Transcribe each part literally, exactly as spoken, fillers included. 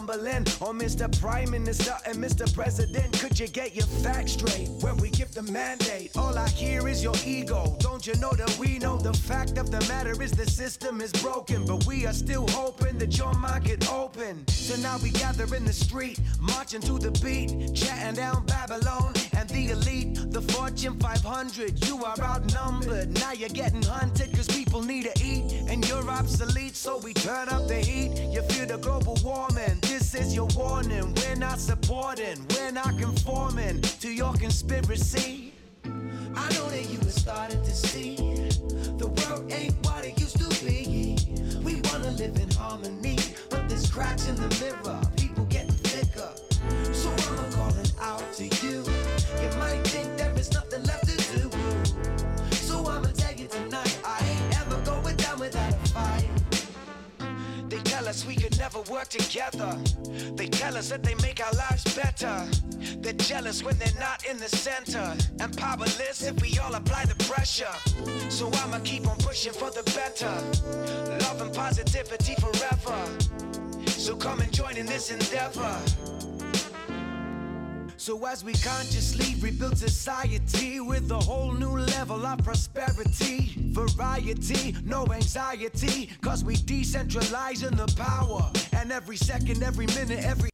stumbling on Mister Prime Minister and Mister President. Could you get your facts straight when we give the mandate? All I hear is your ego. Don't you know that we know the fact of the matter is the system is broken, but we are still hoping that your mind could open. So now we gather in the street, marching to the beat, chatting down Babylon and the elite, the Fortune five hundred. You are outnumbered. Now you're getting hunted because people need to eat, and you're obsolete. So we turn up the heat. You feel the global warming. This is your warning. We're not supporting. We're not conforming to your conspiracy. I know that you were starting to see the world ain't what it used to be. We wanna live in harmony, but there's cracks in the mirror. People getting thicker. So I'm calling out to you. You might think there is nothing left to do. So I'ma tell you tonight, I ain't ever going down without a fight. They tell us we could never work together. They tell us that they make our lives better. They're jealous when they're not in the center, and powerless if we all apply the pressure. So I'ma keep on pushing for the better. Love and positivity forever. So come and join in this endeavor. So as we consciously rebuild society with a whole new level of prosperity, variety, no anxiety, cause we decentralizing the power. And every second, every minute, every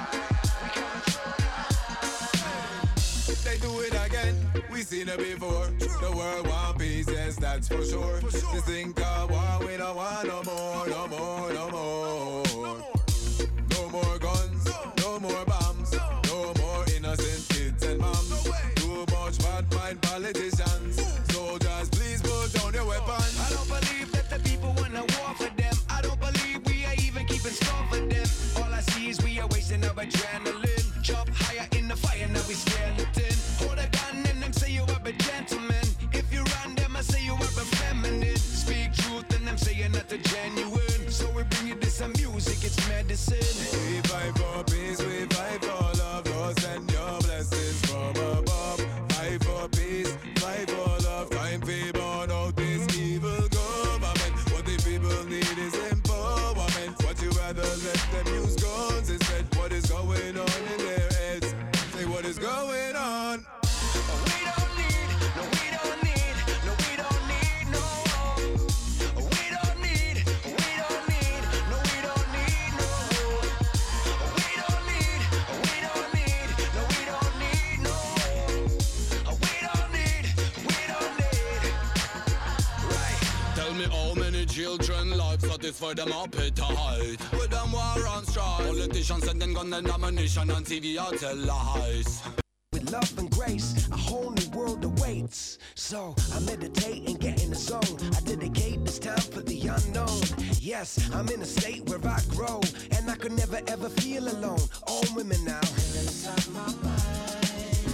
they do it again, we seen it before. The world want peace, yes, that's for sure. This thing called war, we don't want no more, no more, no more. No more guns, no more bombs, no more innocent kids and moms. Too much bad mind politicians. Soldiers, please put down your weapons. I don't believe that the people want a war for them. I don't believe we are even keeping score for them. All I see is we are wasting our adrenaline. Jump higher in the fire, now we skeleton. Hold a gun and them say you are a gentleman. If you run them, I say you are a feminine. Speak truth and them say you're not a genuine. So we bring you this some music, it's medicine. We fight for peace, we fight for love. Lord, send your blessings from above. Fight for peace, fight for love. Time to burn out this evil government. What the people need is empowerment. What you rather let them use guns instead? What is going on in their heads? Say what is going on. We don't need, no we don't need, no we don't need, no. We don't need, we don't need, no we don't need, no. We don't need, we don't need, no we don't need, no. We don't need, we don't need. Right. Tell me how many children lives satisfy them appetite. With them war on strife. Politicians sending gun and ammunition on T V, I tell lies. With love and grace, a whole new world awaits. So I meditate and get in the zone. I dedicate this time for the unknown. Yes, I'm in a state where I grow, and I could never ever feel alone. All women now. Inside my mind,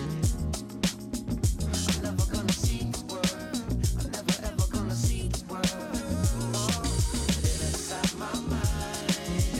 I'm never gonna see the world. I'm never ever gonna see the world. Inside my mind,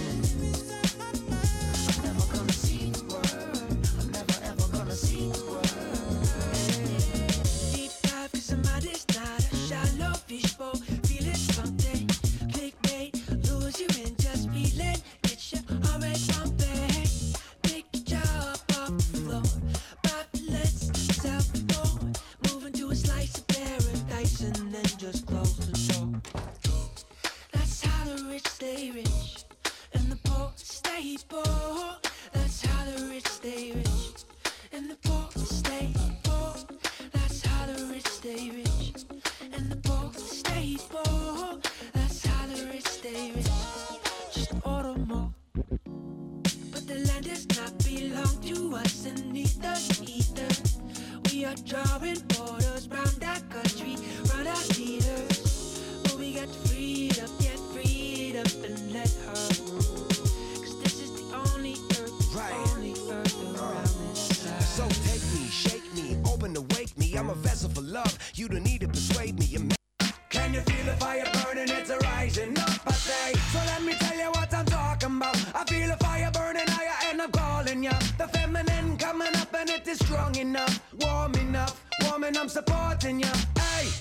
I'm never gonna see the world. I'm never ever gonna see the world. Deep dive, cause I'm out, it's not a shallow fishbowl. Feeling something, clickbait, lose you in just feeling. Get your already pumping. Pick your jaw up off the floor. Let's self-board. Moving to a slice of paradise and then just close the door. That's how the rich stay rich and the poor stay poor. That's how the rich stay rich and the poor stay poor. That's how the rich stay rich and the poor stay poor. That's how the rich stay rich. Just order more. But the land does not belong to us, and neither, neither. We are drawing borders round our country, round our leaders. But we got to free it up, get freed up and let her rule. Cause this is the only earth, right. Only earth around this side. So take me, shake me, open to wake me. I'm a vessel for love, you don't need to persuade me. You're can you feel the fire burning? It's a rising up, I say. So let me tell you what I'm talking about. I feel the fire burning higher and I'm calling ya. The feminine coming up and it is strong enough. Warm enough, warm and I'm supporting ya. Hey,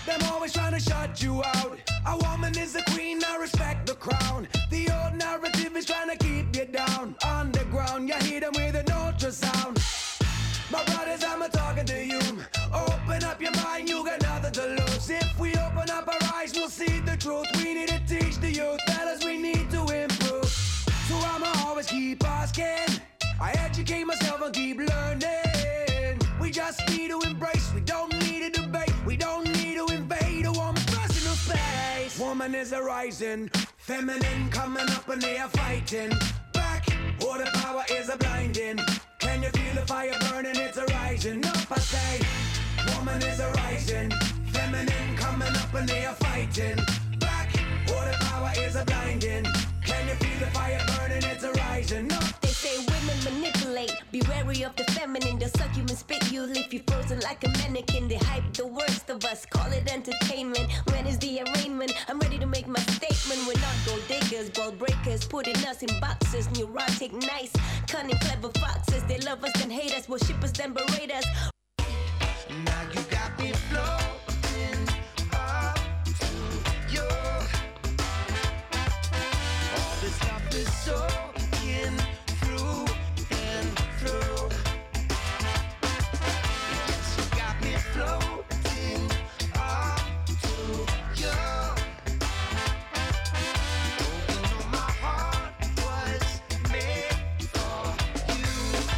Them always trying to shut you out. A woman is the queen, I respect the crown. The old narrative is trying to keep you down. Underground, you hear them with an ultrasound. My brothers, I'm a talking to you. Open up your mind, you got nothing to lose. If we open up our eyes, we'll see the truth. We need to teach the youth, fellas, we need to improve. So I'ma always keep asking. I educate myself and keep learning. We just need to embrace, we don't need to debate. We don't need to invade a woman's personal space. Woman is a rising, feminine coming up and they are fighting back. All the power is a blinding. Can you feel the fire burning? It's a rising up, I say. Woman is a rising, feminine coming up and they are fighting back. All the power is a blinding. Can you feel the fire burning? It's a rising up. They say women manipulate. Be wary of the feminine. They'll suck you and spit you, leave you frozen like a mannequin. They hype the worst of us, call it entertainment. When is the arraignment? I'm ready to make my statement. We're not gold diggers, ball breakers, putting us in boxes. Neurotic, nice, cunning, clever foxes. They love us, then hate us, worship us, then berate us. Now you got me floating up to you. All this stuff is soaking through and through. Yes, you got me floating up to you. Oh, you know my heart was made for you.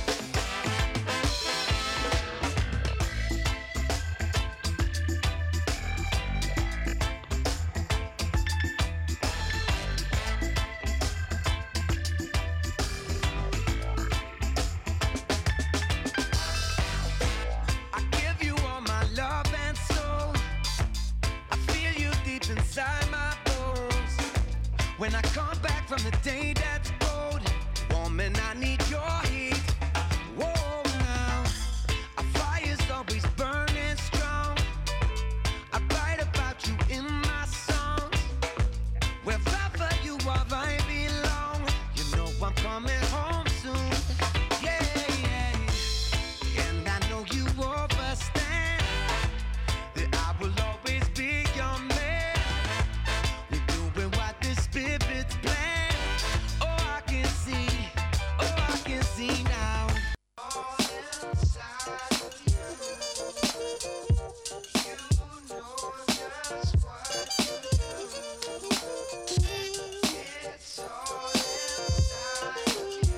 I give you all my love and soul. I feel you deep inside my bones. When I come back from the day that's cold, woman, I need your heat. Whoa, now our fire's always burning strong. I write about you in my songs. Wherever you are, I belong. You know I'm coming home soon. Yeah, yeah. And I know you understand that I will always be your man. We're doing what the spirit's planned. Oh, I can see, oh, I can see now. All inside of you, you know just what to do. It's all inside of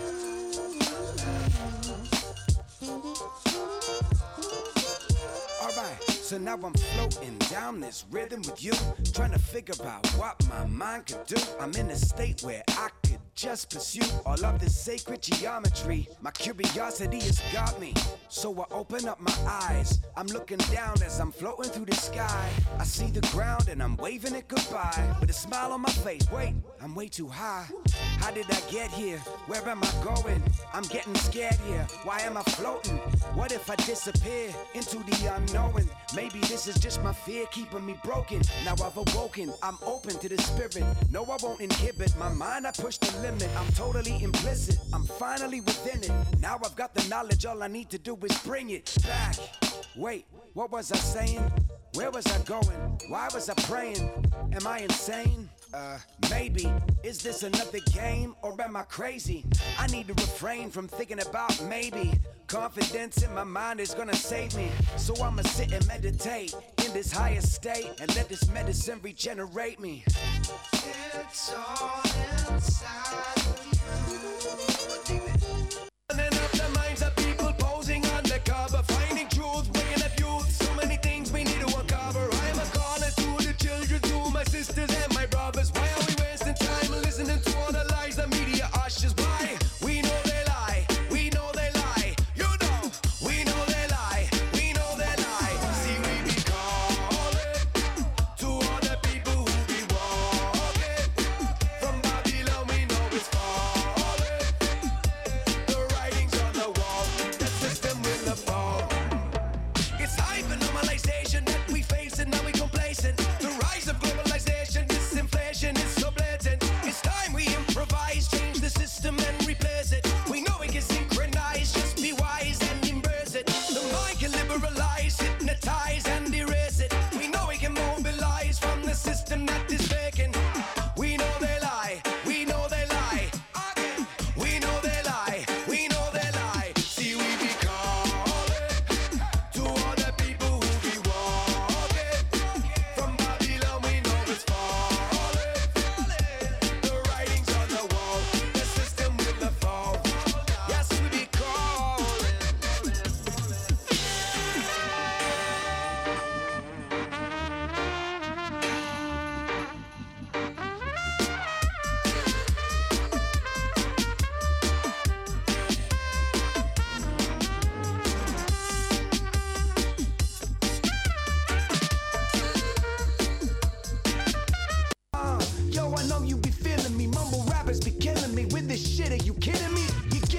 you. Alright, so now I'm floating down this rhythm with you, trying to figure out what my mind could do. I'm in a state where I could just pursue all of this sacred geometry. My curiosity has got me, so I open up my eyes. I'm looking down as I'm floating through the sky. I see the ground and I'm waving it goodbye with a smile on my face. Wait, I'm way too high. How did I get here? Where am I going? I'm getting scared here. Why am I floating? What if I disappear into the unknown? Maybe this is just my fear keeping me broken. Now I've awoken, I'm open to the spirit. No, I won't inhibit my mind, I push the limit. I'm totally implicit, I'm finally within it. Now I've got the knowledge, all I need to do is bring it back. Wait, what was I saying? Where was I going? Why was I praying? Am I insane? Uh, maybe. Is this another game or am I crazy? I need to refrain from thinking about maybe. Confidence in my mind is gonna save me. So I'ma sit and meditate in this higher state and let this medicine regenerate me. It's all inside of you. Running up the minds of people posing undercover, finding truth, bringing up youth. So many things we need to uncover. I'm a caller to the children, to my sisters and my brothers. Why are we wasting time listening to all the lies the media ushers? Why? We know they lie, we know they lie. You know, we know they lie, we know they lie. See, we be calling to all the people who be walking from Babylon. We know it's far.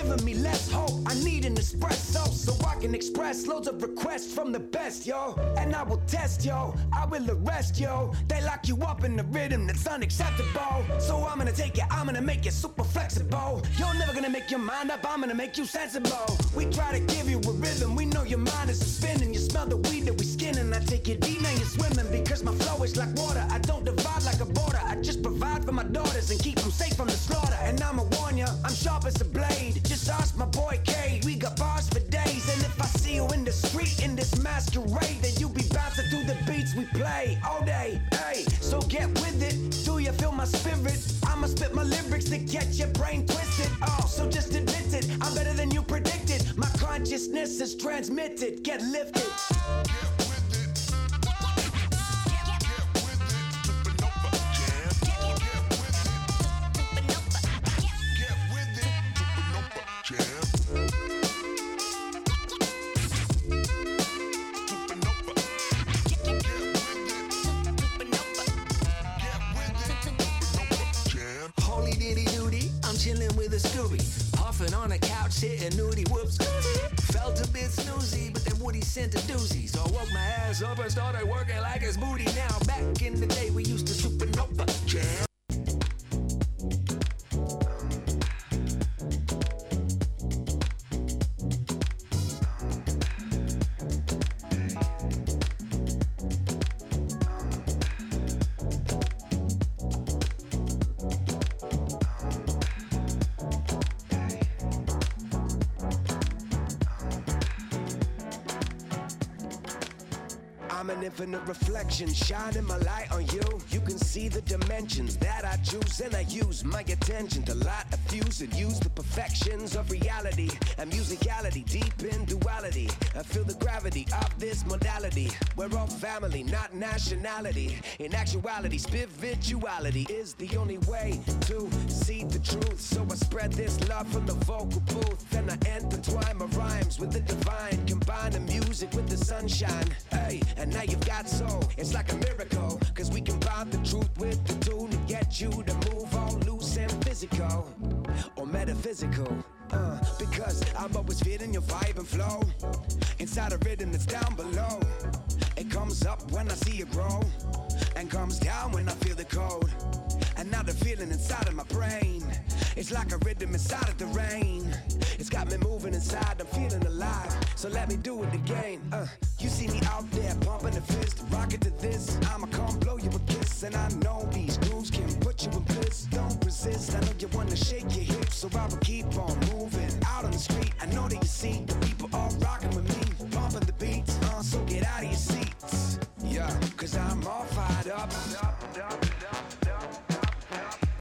giving me less hope. I need an espresso so I can express loads of requests from the best, yo. And I will test, yo, I will arrest, yo. They lock you up in the rhythm that's unacceptable. So I'm gonna take it, I'm gonna make it super flexible. You're never gonna make your mind up, I'm gonna make you sensible. We try to give you a rhythm, we know your mind is a spinning. You smell the weed that we skinning, I take it deep, now you're swimming. Because my flow is like water, I don't divide like a border. I just provide for my daughters and keep them safe from the slaughter. And I'ma warn ya, I'm sharp as a blade. Just ask my boy Cade, we got bars for days. And if I see you in the street in this masquerade, then you be bouncing through the beats we play all day, hey. So get with it, do you feel my spirit? I'ma spit my lyrics to get your brain twisted. Oh, so just admit it, I'm better than you predicted. My consciousness is transmitted, get lifted. On a couch, hitting nudie whoops. Felt a bit snoozy, but then Woody sent a doozy. So I woke my ass up and started working like a booty. Now, back in the day, we used to supernova jam. I'm an infinite reflection, shining my light on you. You can see the dimensions that I choose, and I use my attention to light a fuse and use the perfections of reality and musicality deep in duality. I feel the gravity of this modality. We're all family, not nationality. In actuality, spirituality is the only way to see the truth. So I spread this love from the vocal booth, then I intertwine my rhymes with the divine, combine the music with the sunshine. Hey, and now you've got soul. It's like a miracle, cause we combine the truth with the tune to get you to move all loose and physical or metaphysical. Uh, because I'm always feeling your vibe and flow inside a rhythm that's down below. It comes up when I see you grow and comes down when I feel the cold. And now the feeling inside of my brain, it's like a rhythm inside of the rain. It's got me moving inside, I'm feeling alive. So let me do it again. Uh, you see me out there pumping the fist, rocking to this. I'ma come blow you a kiss, and I know these grooves can put you in bliss. Don't resist, I know you wanna shake your hips, so I will keep on moving.